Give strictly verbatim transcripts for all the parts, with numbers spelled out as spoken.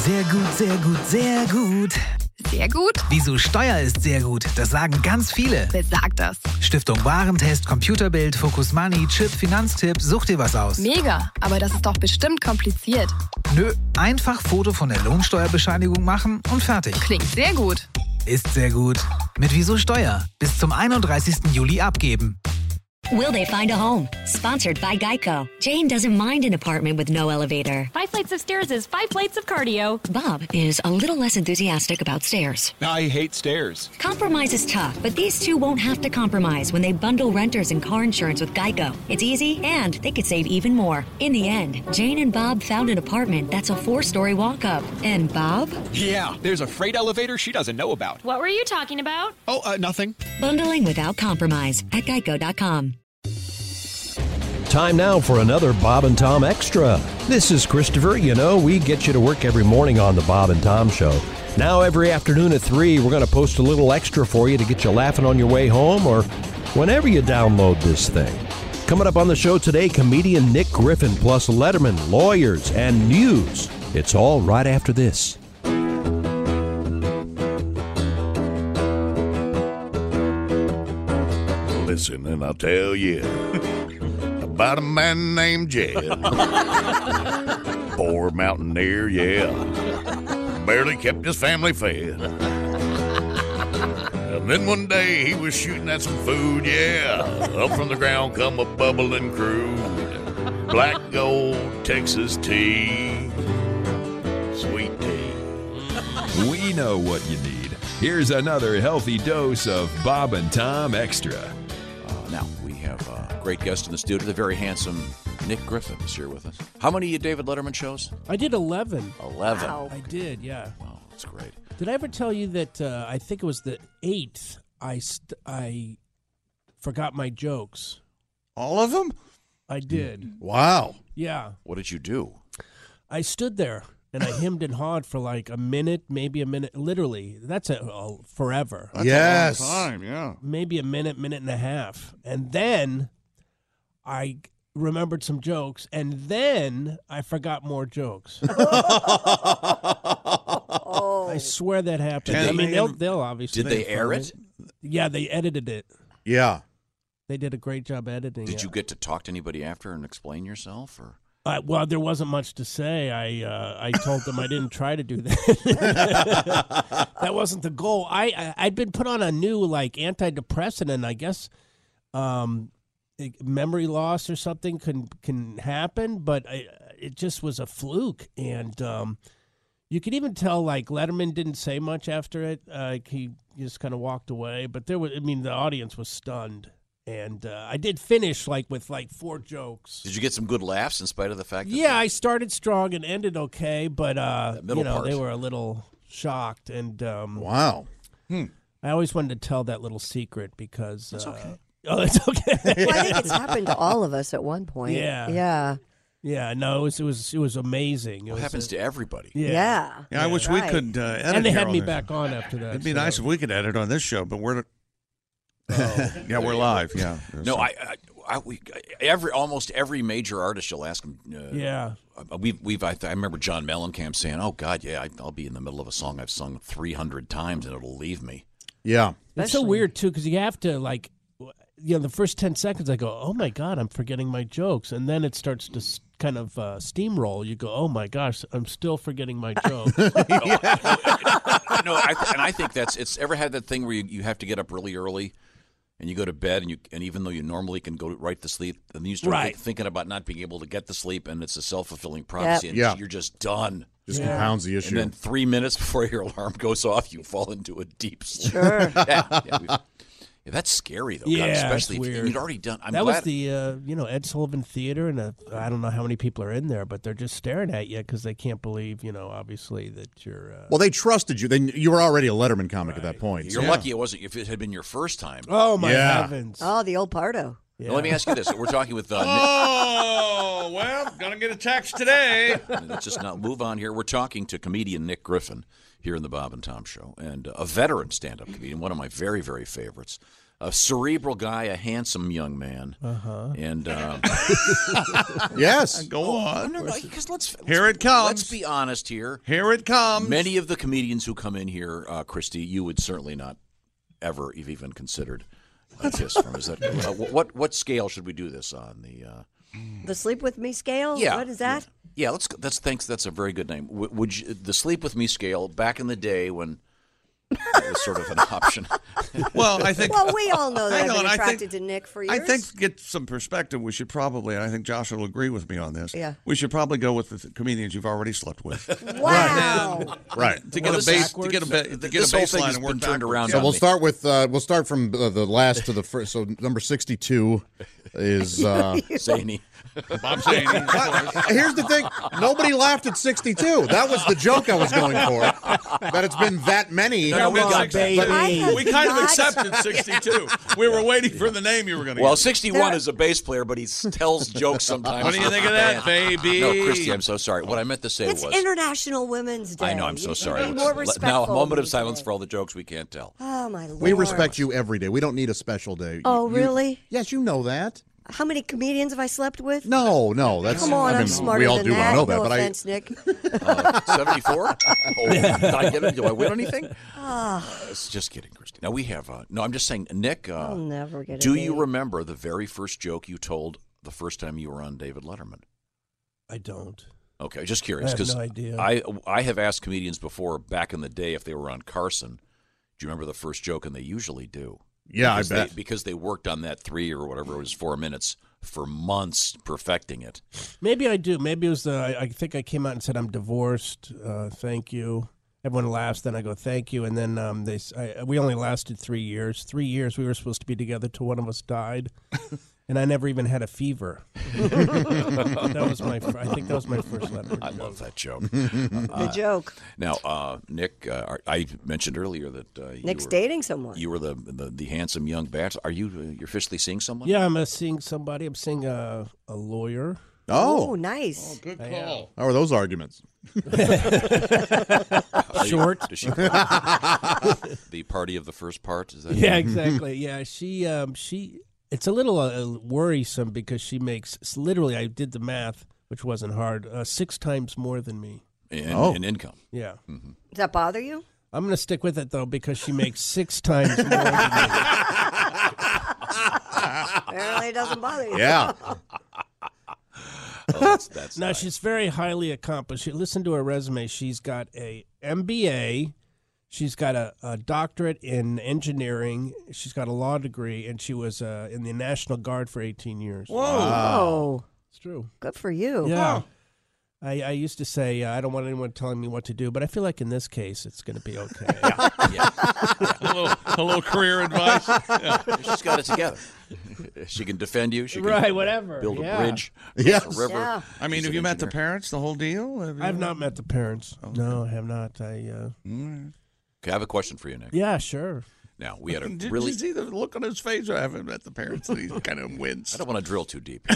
Sehr gut, sehr gut, sehr gut. Sehr gut? Wieso Steuer ist sehr gut, das sagen ganz viele. Wer sagt das? Stiftung Warentest, Computerbild, Focus Money, Chip, Finanztipp, such dir was aus. Mega, aber das ist doch bestimmt kompliziert. Nö, einfach Foto von der Lohnsteuerbescheinigung machen und fertig. Klingt sehr gut. Ist sehr gut. Mit Wieso Steuer. Bis zum einunddreißigsten Juli abgeben. Will they find a home? Sponsored by Geico. Jane doesn't mind an apartment with no elevator. Five flights of stairs is five flights of cardio. Bob is a little less enthusiastic about stairs. I hate stairs. Compromise is tough, but these two won't have to compromise when they bundle renters and car insurance with Geico. It's easy, and they could save even more. In the end, Jane and Bob found an apartment that's a four-story walk-up. And Bob? Yeah, there's a freight elevator she doesn't know about. What were you talking about? Oh, uh, nothing. Bundling without compromise at geico dot com. Time now for another Bob and Tom Extra. This is Christopher. You know, we get you to work every morning on the Bob and Tom Show. Now, every afternoon at three, we're going to post a little extra for you to get you laughing on your way home or whenever you download this thing. Coming up on the show today, comedian Nick Griffin plus Letterman, lawyers, and news. It's all right after this. Listen, and I'll tell you about a man named Jed. Poor mountaineer, yeah. Barely kept his family fed. And then one day he was shooting at some food, yeah. Up from the ground come a bubbling crude. Black gold Texas tea. Sweet tea. We know what you need. Here's another healthy dose of Bob and Tom Extra. Uh, now, we have a great guest in the studio, the very handsome Nick Griffin is here with us. How many David Letterman shows? I did eleven. eleven. Wow. I did, yeah. Wow, that's great. Did I ever tell you that uh, I think it was the eighth I, st- I forgot my jokes? All of them? I did. Wow. Yeah. What did you do? I stood there. And I hemmed and hawed for like a minute, maybe a minute. Literally, that's a, a forever. That's yes. a long time, yeah. Maybe a minute, minute and a half. And then I remembered some jokes, and then I forgot more jokes. oh. I swear that happened. I mean, they'll, they'll obviously. Did they air it? Yeah, they edited it. Yeah. They did a great job editing Did it. you get to talk to anybody after and explain yourself, or? Uh, well, there wasn't much to say. I uh, I told them I didn't try to do that. That wasn't the goal. I, I I'd been put on a new like antidepressant, and I guess um, it, memory loss or something can can happen, but I, it just was a fluke. And um, you could even tell like Letterman didn't say much after it. Uh, he just kind of walked away. But there was, I mean, the audience was stunned. And uh, I did finish like with like four jokes. Did you get some good laughs in spite of the fact that Yeah, I started strong and ended okay, but uh, middle you know, part. they were a little shocked. And um, wow, hmm. I always wanted to tell that little secret because That's uh, okay. Oh, it's okay. Well, I think it's happened to all of us at one point. Yeah, yeah, yeah. No, it was it was it was amazing. It It was happens a, to everybody. yeah. Yeah, Yeah, yeah. I wish right. we could uh, edit. And they here had on me this. back on after that. It'd be so. nice if we could edit on this show, but we're. Oh. Yeah, we're live. Yeah. No, I, I, I we, every almost every major artist you'll ask them. Uh, Yeah. We've we've I, I remember John Mellencamp saying, "Oh God, yeah, I, I'll be in the middle of a song I've sung three hundred times and it'll leave me." Yeah. It's so weird too because you have to like, you know, the first ten seconds I go, "Oh my God, I'm forgetting my jokes," and then it starts to s- kind of uh, steamroll. You go, "Oh my gosh, I'm still forgetting my jokes." no, I, and I think that's it's ever had that thing where you, you have to get up really early. And you go to bed, and you and even though you normally can go right to sleep, and then you start Right. think, thinking about not being able to get to sleep, and it's a self-fulfilling prophecy, and Yeah. you're just done. Just Yeah. compounds the issue. And then three minutes before your alarm goes off, you fall into a deep sleep. Sure. yeah, yeah, we've- yeah, that's scary, though. Yeah, God, it's especially if weird. you'd already done. I'm that glad. was the uh, you know Ed Sullivan Theater, and uh, I don't know how many people are in there, but they're just staring at you because they can't believe, you know, obviously that you're. Uh, well, they trusted you. Then you were already a Letterman comic at that point. You're so- lucky it wasn't. If it had been your first time. oh my Yeah. heavens! Oh, the old Pardo. Yeah. Now, let me ask you this: we're talking with. Uh, Oh well, gonna get a text today. Nick, let's just not move on here. We're talking to comedian Nick Griffin here in the Bob and Tom Show, and uh, a veteran stand-up comedian, one of my very, very favorites. a cerebral guy, a handsome young man. Uh-huh. And um, yes, go on. No, no, no, because let's, let's here it comes. Let's be honest here. Here it comes. Many of the comedians who come in here, uh, Christy, you would certainly not ever have even considered a kiss from. Is that uh, what? What scale should we do this on? The uh, The Sleep With Me scale? Yeah. What is that? Yeah, let's. That's thanks. That's a very good name. W- would you, the Sleep With Me scale back in the day when it was sort of an option? Well, I think. Well, we all know that I know, I've been and I attracted think- to Nick for years. I think to get some perspective, we should probably, and I think Josh will agree with me on this. Yeah. We should probably go with the th- comedians you've already slept with. Wow. Right. To get Well, a this base, is to get a ba- to get This a whole thing baseline has and work been turned backwards. around So on we'll me. start with uh, we'll start from uh, the last to the first. So number sixty-two is uh, Zany. Bob Zany. Here's the thing: nobody laughed at sixty-two. That was the joke I was going for. That it's been that many. No, we, got, baby. we kind of not- accepted sixty-two. We were waiting for the name you were going to Well, use. sixty-one is a bass player, but he s- tells jokes sometimes. What do you think of that, baby? No, Christy, I'm so sorry. What I meant to say It's was. International Women's Day. I know, I'm so You sorry. can be more Let's- let- now, a respectful moment of these silence days. for all the jokes we can't tell. Oh, my Lord. We respect you every day. We don't need a special day. Oh, You- really? Yes, you know that. How many comedians have I slept with? No, no, that's. Come on, I mean, I'm smarter we all than do that. know that, no but offense, Nick. Uh, seventy-four? Oh, did I get it? Do I win anything? Ah. Uh, it's just kidding, Christy. Now, we have. Uh, no, I'm just saying, Nick, uh, I'll never get a do you date. remember the very first joke you told the first time you were on David Letterman? I don't. Okay, just curious. I have 'cause no idea. I, I have asked comedians before back in the day if they were on Carson. Do you remember the first joke? And they usually do. Yeah, I because bet. They, because they worked on that three or whatever it was, four minutes for months perfecting it. Maybe I do. Maybe it was the. I, I think I came out and said I'm divorced. Uh, thank you. Everyone laughs. Then I go thank you, and then um, they. s- I, we only lasted three years. Three years. We were supposed to be together till one of us died, and I never even had a fever. That was my. fir- I think that was my first letter. I love that joke. The joke. Now, uh, Nick, uh, I mentioned earlier that uh, you Nick's were, dating someone. You were the, the the handsome young bachelor. Are you uh, you're officially seeing someone? Yeah, I'm uh, seeing somebody. I'm seeing a, a lawyer. Oh, Oh, nice. Good I call. how are those arguments? Are you- Short. Does she, the party of the first part. Is that Yeah, exactly. Yeah, she um she it's a little uh, worrisome because she makes s- literally I did the math, which wasn't hard, uh, six times more than me. in, Oh. in income? Yeah. Does that bother you? I'm going to stick with it though because she makes six times more than me. Apparently it doesn't bother you. Yeah. Oh, that's, that's No, nice. she's very highly accomplished. Listen to her resume. She's got a M B A. She's got a, a doctorate in engineering. She's got a law degree, and she was uh, in the National Guard for eighteen years. Oh, It's true. good for you. Yeah. I, I used to say uh, I don't want anyone telling me what to do, but I feel like in this case it's going to be okay. Yeah. A little, a little career advice. Yeah. She's got it together. She can defend you. She can Right, whatever. build a Yeah. bridge, Yes. cross a river. Yeah. I mean, She's have an you met the engineer. parents, the whole deal? Have you- I've not met the parents. No, I have not. I uh, Okay, I have a question for you, Nick. yeah, sure. Now we had a Did really. you see the look on his face? I haven't met the parents. And he kind of wins. I don't want to drill too deep.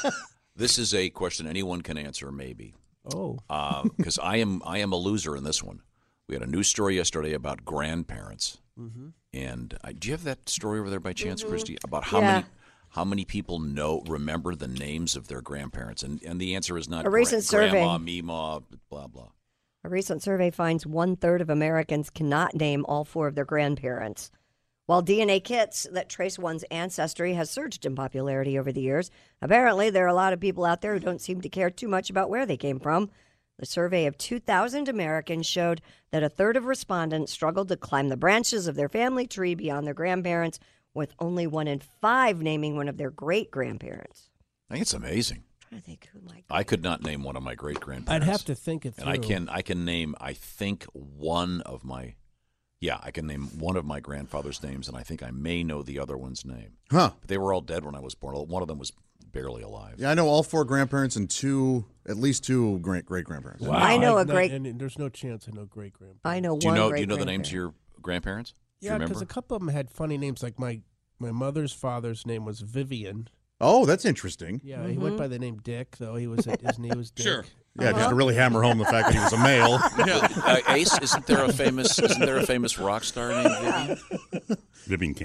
This is a question anyone can answer, maybe. Oh, Because I am I am a loser in this one. We had a news story yesterday about grandparents, Mm-hmm. and uh, do you have that story over there by chance, Christy? About how Yeah. many how many people know remember the names of their grandparents? And and the answer is not A recent gra- grandma, survey. Meemaw, blah blah. A recent survey finds one third of Americans cannot name all four of their grandparents. While D N A kits that trace one's ancestry has surged in popularity over the years, apparently there are a lot of people out there who don't seem to care too much about where they came from. The survey of two thousand Americans showed that a third of respondents struggled to climb the branches of their family tree beyond their grandparents, with only one in five naming one of their great-grandparents. I think it's amazing. I'm trying to think who my I could not name one of my great grandparents. I'd have to think it through. And I can I can name I think one of my yeah I can name one of my grandfather's names, and I think I may know the other one's name. Huh. But they were all dead when I was born. One of them was barely alive. Yeah, I know all four grandparents and two, at least two great great grandparents. Wow, I know I've a not- great- and there's no chance I know great grandparents. I know Do you one know Do you know the great-grandparent. names of your grandparents? Do you Yeah, because remember? a couple of them had funny names. Like my my mother's father's name was Vivian. Oh, that's interesting. Yeah, he went by the name Dick, though he was his name was Dick. Sure. Yeah, just to really hammer home the fact that he was a male. uh, Ace, isn't there a famous isn't there a famous rock star named Vivian? Vivian Campbell?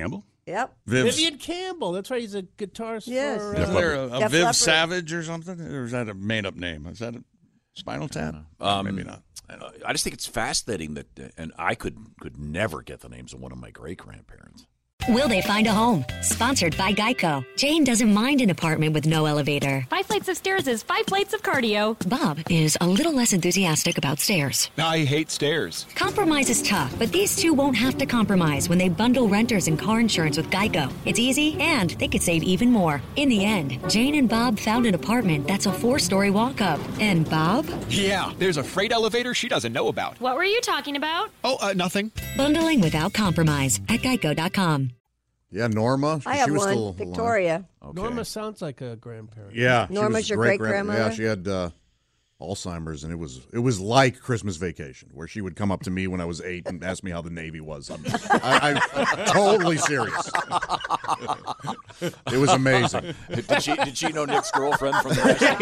Yep. Viv's, Vivian Campbell. That's right. He's a guitarist. Yes. For, Is uh, there a, a Def Viv Leppard. Savage or something? Or is that a made-up name? Is that a Spinal Tap? Um, Maybe not. Uh, I just think it's fascinating that, uh, and I could could never get the names of one of my great grandparents. Will they find a home? Sponsored by Geico. Jane doesn't mind an apartment with no elevator. Five flights of stairs is five flights of cardio. Bob is a little less enthusiastic about stairs. I hate stairs. Compromise is tough, but these two won't have to compromise when they bundle renters and car insurance with Geico. It's easy, and they could save even more. In the end, Jane and Bob found an apartment that's a four-story walk-up. And Bob? Yeah, there's a freight elevator she doesn't know about. What were you talking about? Oh, uh, nothing. Bundling without compromise at geico dot com. Yeah, Norma. I she have was one. still alive. Victoria. Okay. Norma sounds like a grandparent. Yeah, she Norma's was your great-grand- great-grandmother? Yeah, she had uh, Alzheimer's, and it was it was like Christmas Vacation, where she would come up to me when I was eight and ask me how the Navy was. I'm, I, I'm totally serious. It was amazing. Did she did she know Nick's girlfriend from the restaurant?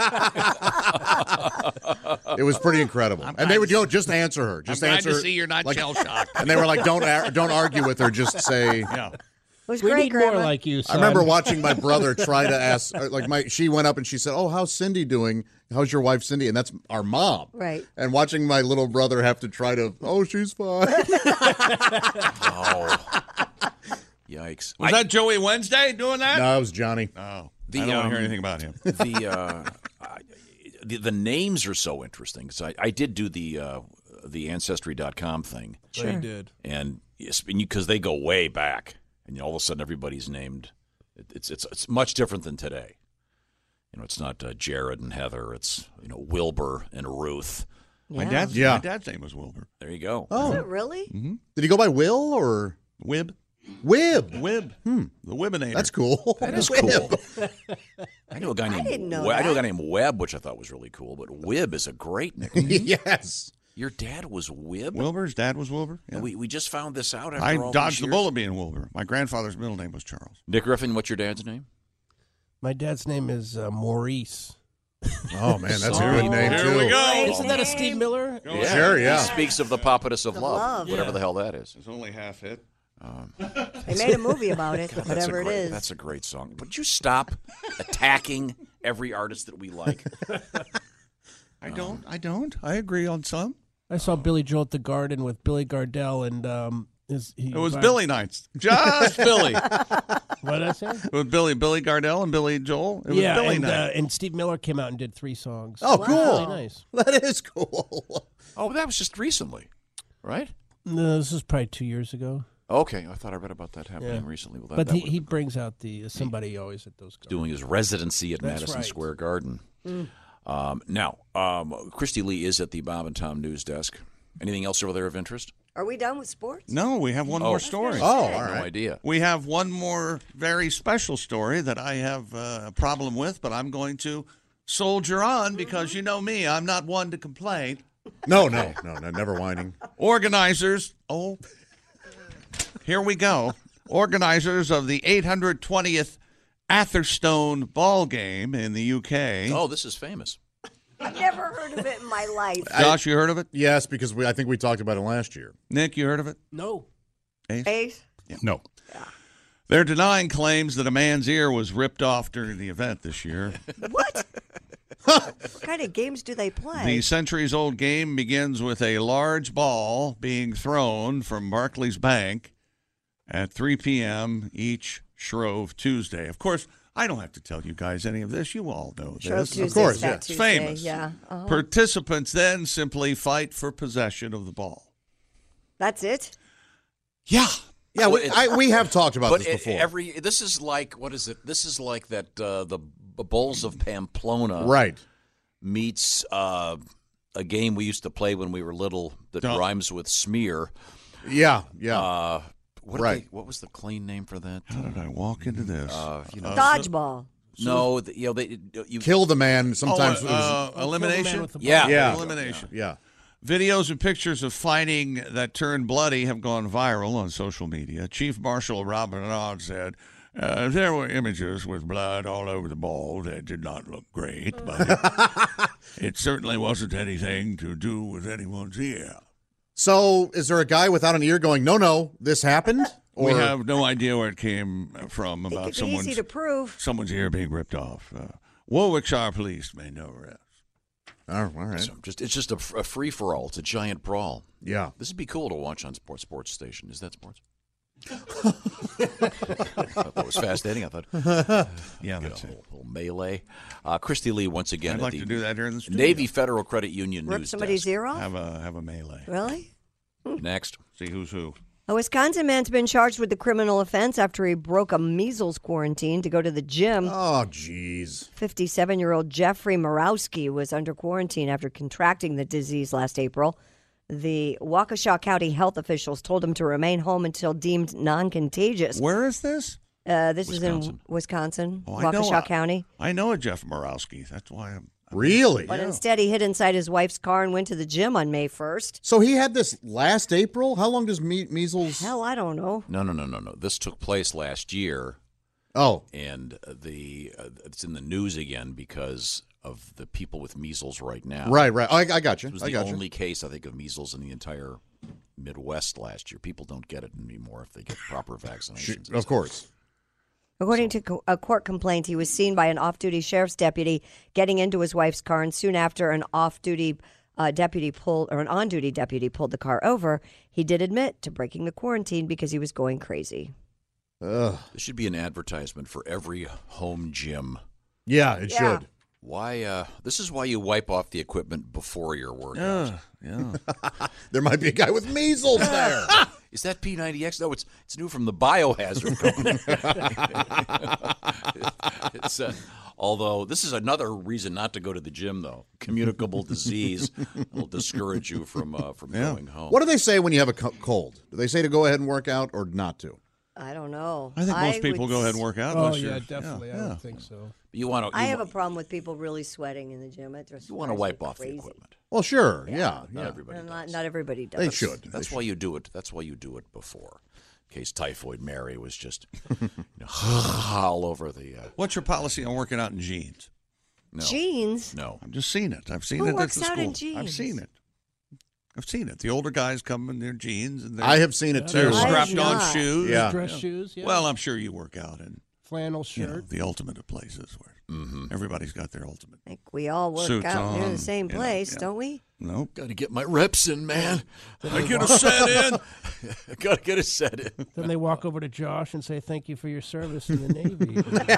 It was pretty incredible. I'm And they would glad go, just answer her. Just I'm glad answer to her. see you're not like- shell-shocked. And they were like, don't ar- don't argue with her. Just say. Yeah. Who's We great need more grandma? like you, I son. remember watching my brother try to ask, uh, like my, she went up and she said, "Oh, how's Cindy doing? How's your wife, Cindy?" And that's our mom, Right. And watching my little brother have to try to, "Oh, she's fine." Oh, yikes! Was I- that Joey Wednesday doing that? No, it was Johnny. Oh, The, I don't want um, to hear anything about him. the, uh, I- the the names are so interesting. So I, I did do the uh, the ancestry dot com thing. Sure. They did. And because they go way back, and all of a sudden everybody's named. It, it's it's it's much different than today. You know, it's not uh, Jared and Heather. It's you know Wilbur and Ruth. My dad's Yeah. my dad's name was Wilbur. There you go. Oh. Is it really? Mm-hmm. Did he go by Will or Wib. Wib? Wib. Hmm. The Wibinator. That's cool. That is Wib. cool. I know a guy named didn't know We- I know a that. guy named Webb, which I thought was really cool. But Wib is a great nickname. Yes. Your dad was Wib. Wilbur's dad was Wilbur. Yeah. We we just found this out after I all dodged these the years. bullet being Wilbur. My grandfather's middle name was Charles. Nick Griffin, what's your dad's name? My dad's name is uh, Maurice. Oh man, that's a Sorry. good name Here too. we go. Isn't that a Steve Miller? Sure, yeah. He speaks of the Pappas of The love, love. whatever Yeah. the hell that is. It's only half hit. They made a movie about it, God, that's whatever a it great, is. That's a great song. Would you stop attacking every artist that we like? I don't. I don't. I agree on some. I saw Billy Joel at the Garden with Billy Gardell and um, his, he It was Billy nights. Just Billy. What did I say? With Billy, Billy Gardell and Billy Joel. It was yeah, Billy and, night. uh, and Steve Miller came out and did three songs. Oh, Wow. cool. Really nice. That is cool. Oh, but that was just recently, right? No, this is probably two years ago. Okay, I thought I read about that happening Yeah. recently. Well, that, But that he, would've he been brings out the uh, somebody always at those. doing his residency at That's Madison right. Square Garden. Um, now, um, Christy Lee is at the Bob and Tom news desk. Anything else over there of interest? Are we done with sports? No, we have one Oh. more story. Oh, all No right. idea. We have one more very special story that I have uh, a problem with, but I'm going to soldier on because you know me, I'm not one to complain. No, no, no, no, never whining. Organizers, oh, here we go. Organizers of the eight hundred twentieth Atherstone ball game in the U K. Oh, this is famous. I've never heard of it in my life. Josh, you heard of it? Yes, because we, I think we talked about it last year. Nick, you heard of it? No. Ace? Ace? No. They're denying claims that a man's ear was ripped off during the event this year. What? What kind of games do they play? The centuries-old game begins with a large ball being thrown from Barclays Bank at three p.m. each Shrove Tuesday. Of course, I don't have to tell you guys any of this. You all know Shrove this. Tuesday's Of course, Fat it's Tuesday, famous. yeah. Uh-huh. Participants then simply fight for possession of the ball. That's it? Yeah. Yeah, we, Well, it- I, we have talked about But this it- before. every this is like what is it? This is like that uh, the B- Bulls of Pamplona right. meets uh, a game we used to play when we were little that Don't- rhymes with smear. Yeah, yeah. Uh, what did Right. they- what was the clean name for that? How did I walk into this? Uh, you know, Dodgeball. no, the, you know they you Kill the man. Sometimes Oh, it was, uh, elimination? with the ball. yeah Yeah. Elimination. yeah. Videos and pictures of fighting that turned bloody have gone viral on social media. Chief Marshal Robert Bernard said, uh, there were images with blood all over the ball that did not look great, but it, it certainly wasn't anything to do with anyone's ear. So, is there a guy without an ear going, "No, no, this happened"? we Or- have no idea where it came from It about could be someone's easy to prove. someone's ear being ripped off. Uh, Warwickshire police made no arrest. Oh, all right. So just it's just a, a free for all. It's a giant brawl. Yeah. This would be cool to watch on sports sports station. Is that sports? I thought that was fascinating. I thought, yeah, you that's know, it. a little melee. Uh, Christy Lee once again. I'd at like the to do that here in the studio. Navy Federal Credit Union Rip news somebody's desk. ear off? Have a have a melee. Really? Next, see who's who. A Wisconsin man's been charged with the criminal offense after he broke a measles quarantine to go to the gym. Oh, jeez. fifty-seven-year-old Jeffrey Morowski was under quarantine after contracting the disease last April. The Waukesha County health officials told him to remain home until deemed non-contagious. Where is this? Uh, this Wisconsin. is in Wisconsin, Oh, I know Waukesha a- County. I know a Jeff Morowski. That's why I'm. Really? But instead, he hid inside his wife's car and went to the gym on May first. So he had this last April? How long does me- measles... Hell, I don't know. no, no, no, no, no. This took place last year. Oh. And the uh, it's in the news again because of the people with measles right now. Right, right. I, I got you. It was I the got you. only case, I think, of measles in the entire Midwest last year. People don't get it anymore if they get proper vaccinations. Of course. According to co- a court complaint, he was seen by an off-duty sheriff's deputy getting into his wife's car, and soon after, an off-duty uh, deputy pulled, or an on-duty deputy pulled the car over. He did admit to breaking the quarantine because he was going crazy. Ugh. This should be an advertisement for every home gym. Yeah, it Yeah. should. Why? Uh, this is why you wipe off the equipment before your workout. Yeah, yeah. There might be a guy with measles there. Is that P ninety X? No, it's it's new from the Biohazard Company. it's, uh, although this is another reason not to go to the gym, though. Communicable disease will discourage you from uh, from Yeah. going home. What do they say when you have a co- cold? Do they say to go ahead and work out or not to? I don't know. I think most people would go ahead and s- work out. Oh, unless yeah, you're- definitely. I yeah. would think so. You want to? I have a problem with people really sweating in the gym. It just You want to drives me wipe off crazy. the equipment. Well, sure. Yeah, Not yeah. everybody And does. Not, not everybody does. They should. That's They why you do it. That's why you do it before. In case Typhoid Mary was just you know, all over the. Uh, What's your policy on working out in jeans? no, Jeans? no. I've just seen it. I've seen Who it works at the out school. in jeans? I've seen it. I've seen it. The older guys come in their jeans and they're, I have seen it they're too. I have strapped-on not. shoes. Yeah. Dress Yeah. shoes, yeah. Well, I'm sure you work out in flannel you know, shirt. the ultimate of places where everybody's got their ultimate. I think we all work Suits out near on, the same you know, place, yeah. don't we? Nope. Got to get my reps in, man. I get a set in. Got to get a set in. Then they walk over to Josh and say, "Thank you for your service in the Navy."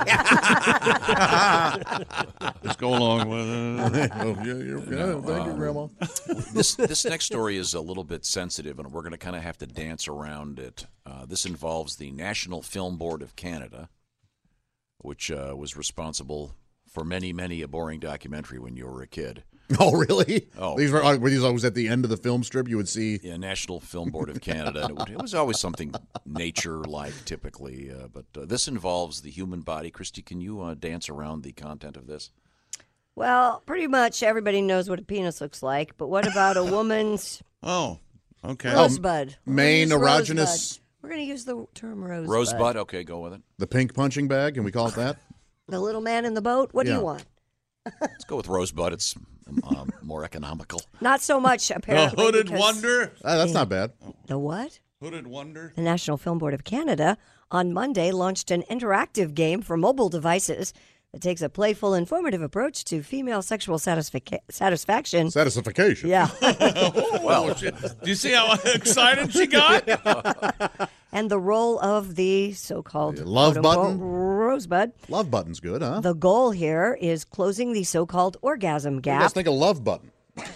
Just go along with it. Oh, yeah, you're good. Thank you, Grandma. this this next story is a little bit sensitive, and we're going to kind of have to dance around it. Uh, this involves the National Film Board of Canada, which uh, was responsible for many, many a boring documentary when you were a kid. Oh, really? Oh. These were, uh, were these always at the end of the film strip? You would see. Yeah, National Film Board of Canada. And it, would, it was always something nature-like, typically. Uh, but uh, this involves the human body. Christy, can you uh, dance around the content of this? Well, pretty much everybody knows what a penis looks like, but what about a woman's Oh, okay. rosebud? We're gonna Main use erogenous. rosebud. We're going to use the term rosebud. Rosebud? Okay, go with it. The pink punching bag, can we call it that? The little man in the boat? What do Yeah. you want? Let's go with Rosebud. It's um, more economical. Not so much, The apparently. Hooded because- Wonder. Ah, that's not bad. The what? Hooded Wonder. The National Film Board of Canada on Monday launched an interactive game for mobile devices that takes a playful, informative approach to female sexual satisfic- satisfaction. Satisfaction. Yeah. Well, do you see how excited she got? And the role of the so-called Love quote-unquote button? rosebud. Love button's good, huh? The goal here is closing the so-called orgasm What do you guys gap. think of love button?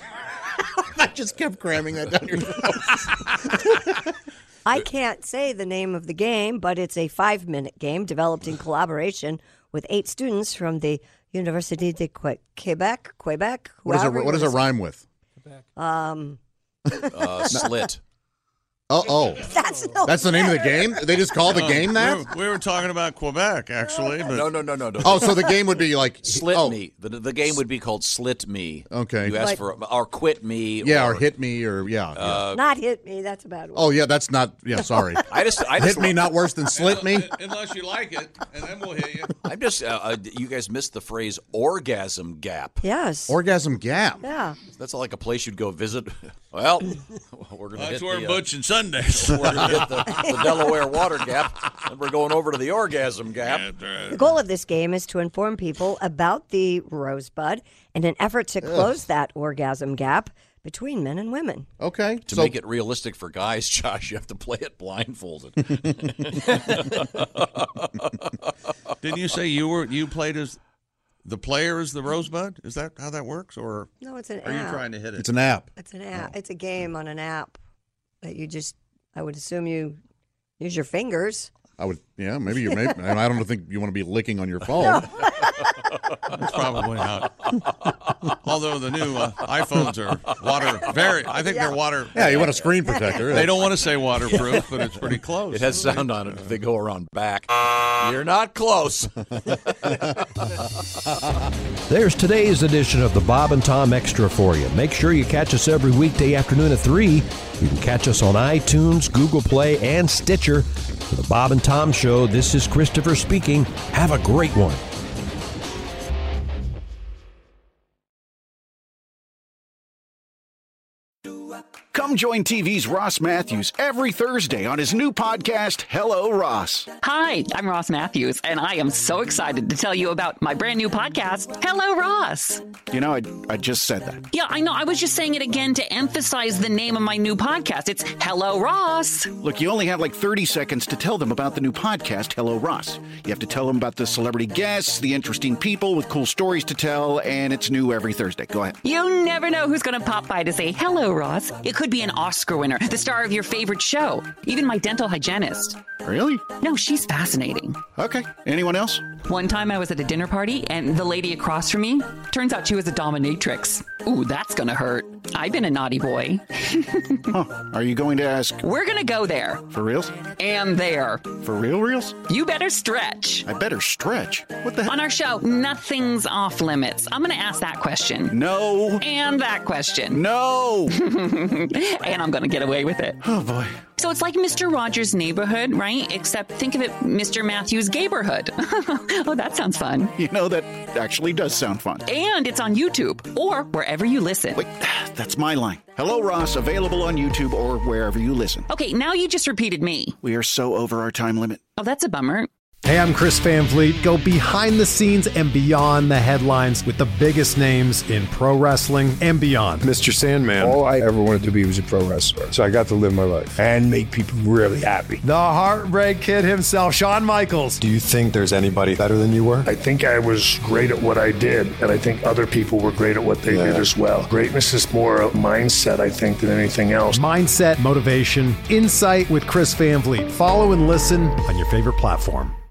I just kept cramming that down your throat. I can't say the name of the game, but it's a five-minute game developed in collaboration with eight students from the Université de Que- Quebec. Quebec. What does it, however what does it was- rhyme with? Um, Uh, slit. Oh, oh. That's no That's the name of the game? They just call the No, game that? We were, we were talking about Quebec, actually. But No, no, no, no, no. Oh, so the game would be like Slit oh, me. The, the game would be called Slit Me. Okay. You ask But- for or quit me. Yeah, or hit me, or yeah. yeah. Uh, not hit me. That's a bad one. Oh, yeah, that's not. Yeah, sorry. I just, I just Hit me, not worse than slit me. unless you like it, and then we'll hit you. I'm just. Uh, uh, you guys missed the phrase orgasm gap. Yes. Orgasm gap. yeah. That's like a place you'd go visit Well, we're going to That's hit where the, Butch and Sundays. We're going to hit the, the Delaware Water Gap, and we're going over to the Orgasm Gap. The goal of this game is to inform people about the Rosebud in an effort to close that orgasm gap between men and women. Okay. To so, make it realistic for guys, Josh, you have to play it blindfolded. Didn't you say you were you played as the player is the Rosebud? Is that how that works? Or No, it's an are app. you trying to hit it? it's an app. It's an app. It's a game on an app that you just, I would assume you use your fingers. I would, yeah, maybe you, maybe, and I don't think you want to be licking on your phone. That's probably not. Although the new uh, iPhones are water very, I think they're water. Yeah, you want a screen protector. They don't want to say waterproof, but it's pretty close. It has sound on it if they go around back. You're not close. There's today's edition of the Bob and Tom Extra for you. Make sure you catch us every weekday afternoon at three. You can catch us on iTunes, Google Play, and Stitcher. For the Bob and Tom Show, this is Christopher speaking. Have a great one. Come join T V's Ross Matthews every Thursday on his new podcast, Hello, Ross. Hi, I'm Ross Matthews, and I am so excited to tell you about my brand new podcast, Hello, Ross. You know, I, I just said that. Yeah, I know. I was just saying it again to emphasize the name of my new podcast. It's Hello, Ross. Look, you only have like thirty seconds to tell them about the new podcast, Hello, Ross. You have to tell them about the celebrity guests, the interesting people with cool stories to tell, and it's new every Thursday. Go ahead. You never know who's going to pop by to say, hello, Ross. It could be an Oscar winner, the star of your favorite show, even my dental hygienist. Really? No, she's fascinating. Okay. Anyone else? One time I was at a dinner party, and the lady across from me, turns out she was a dominatrix. Ooh, that's gonna hurt. I've been a naughty boy. Huh. Are you going to ask? We're gonna go there. For reals? And there. For real reals? You better stretch. I better stretch. What the heck? On our show, nothing's off limits. I'm gonna ask that question. No. And that question. No. And I'm gonna get away with it. Oh, boy. So it's like Mister Rogers' Neighborhood, right? Except think of it Mister Matthews' Gayborhood. Oh, that sounds fun. You know, that actually does sound fun. And it's on YouTube or wherever you listen. Wait, that's my line. Hello, Ross, available on YouTube or wherever you listen. Okay, now you just repeated me. We are so over our time limit. Oh, that's a bummer. Hey, I'm Chris Van Vliet. Go behind the scenes and beyond the headlines with the biggest names in pro wrestling and beyond. Mister Sandman, all I ever wanted to be was a pro wrestler. So I got to live my life and make people really happy. The Heartbreak Kid himself, Shawn Michaels. Do you think there's anybody better than you were? I think I was great at what I did, and I think other people were great at what they yeah. did as well. Greatness is more a mindset, I think, than anything else. Mindset, motivation, insight with Chris Van Vliet. Follow and listen on your favorite platform.